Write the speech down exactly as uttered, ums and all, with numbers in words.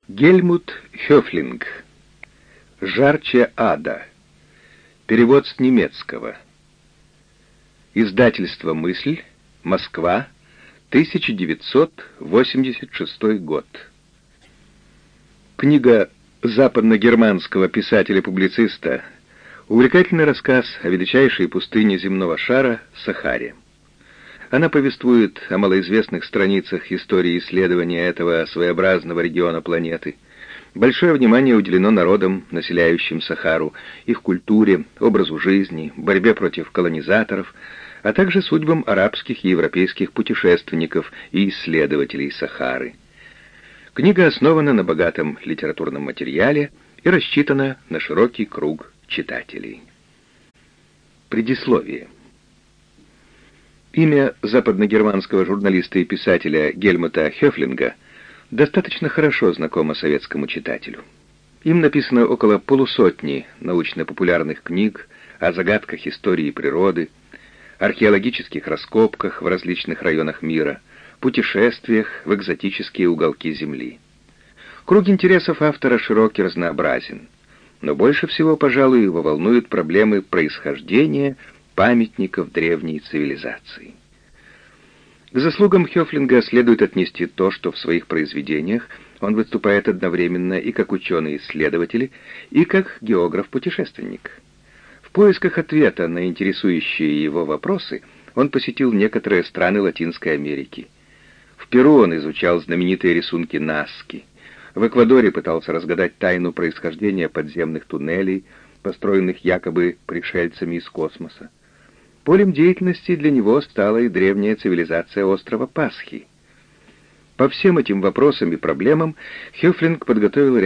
Гельмут Хёфлинг. «Жарче ада». Перевод с немецкого. Издательство «Мысль», Москва, тысяча девятьсот восемьдесят шестой год. Книга западно-германского писателя-публициста, увлекательный рассказ о величайшей пустыне земного шара Сахаре. Она повествует о малоизвестных страницах истории исследования этого своеобразного региона планеты. Большое внимание уделено народам, населяющим Сахару, их культуре, образу жизни, борьбе против колонизаторов, а также судьбам арабских и европейских путешественников и исследователей Сахары. Книга основана на богатом литературном материале и рассчитана на широкий круг читателей. Предисловие. Имя западногерманского журналиста и писателя Гельмута Хёфлинга достаточно хорошо знакомо советскому читателю. Им написано около полусотни научно-популярных книг о загадках истории природы, археологических раскопках в различных районах мира, путешествиях в экзотические уголки Земли. Круг интересов автора широк и разнообразен, но больше всего, пожалуй, его волнуют проблемы происхождения памятников древней цивилизации. К заслугам Хёфлинга следует отнести то, что в своих произведениях он выступает одновременно и как ученый-исследователь, и как географ-путешественник. В поисках ответа на интересующие его вопросы он посетил некоторые страны Латинской Америки. В Перу он изучал знаменитые рисунки Наски. В Эквадоре пытался разгадать тайну происхождения подземных туннелей, построенных якобы пришельцами из космоса. Полем деятельности для него стала и древняя цивилизация острова Пасхи. По всем этим вопросам и проблемам Хёфлинг подготовил